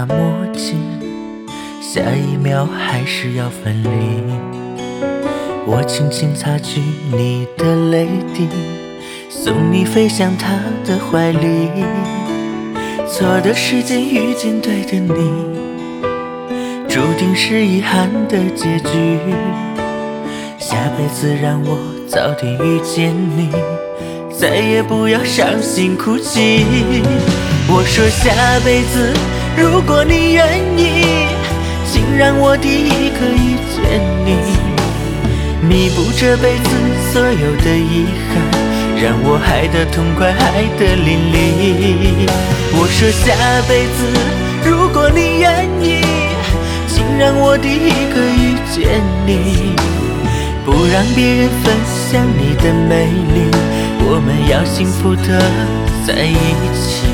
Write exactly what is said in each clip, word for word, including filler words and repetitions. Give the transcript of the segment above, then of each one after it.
那么近，下一秒还是要分离。我轻轻擦去你的泪滴，送你飞向他的怀里。错的时间遇见对的你，注定是遗憾的结局。下辈子让我早点遇见你，再也不要伤心哭泣。我说下辈子如果你愿意，请让我第一个遇见你，弥补这辈子所有的遗憾，让我爱得痛快爱得淋漓。我说下辈子如果你愿意，请让我第一个遇见你，不让别人分享你的美丽，我们要幸福的在一起。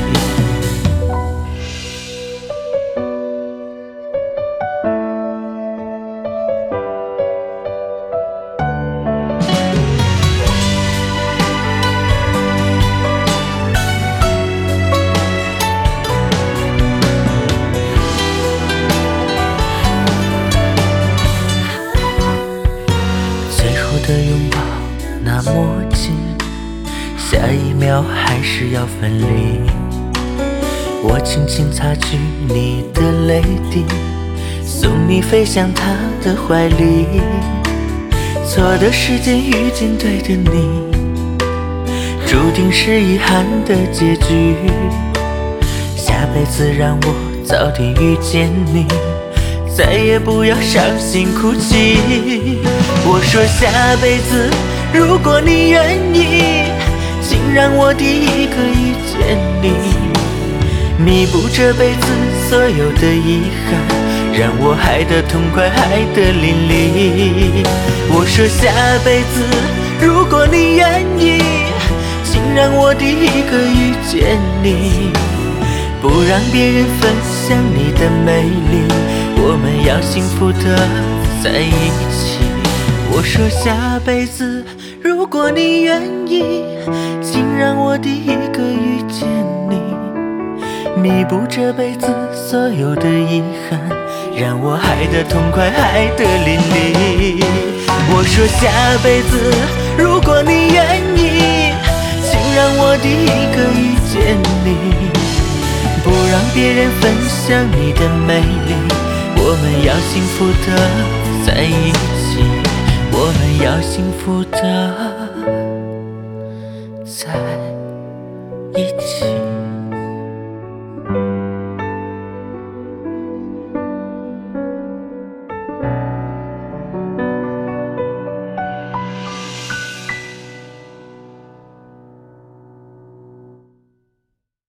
的拥抱那么近，下一秒还是要分离。我轻轻擦去你的泪滴，送你飞向他的怀里。错的时间遇见对的你，注定是遗憾的结局。下辈子让我早点遇见你，再也不要伤心哭泣。我说下辈子如果你愿意，请让我第一个遇见你，弥补这辈子所有的遗憾，让我爱得痛快爱得淋漓。我说下辈子如果你愿意，请让我第一个遇见你，不让别人分享你的美丽，我们要幸福的在一起。我说下辈子如果你愿意，请让我第一个遇见你，弥补这辈子所有的遗憾，让我爱得痛快爱得淋漓。我说下辈子如果你愿意，请让我第一个遇见你，不让别人分享你的美丽，我们要幸福的在一起，我们要幸福的在一起。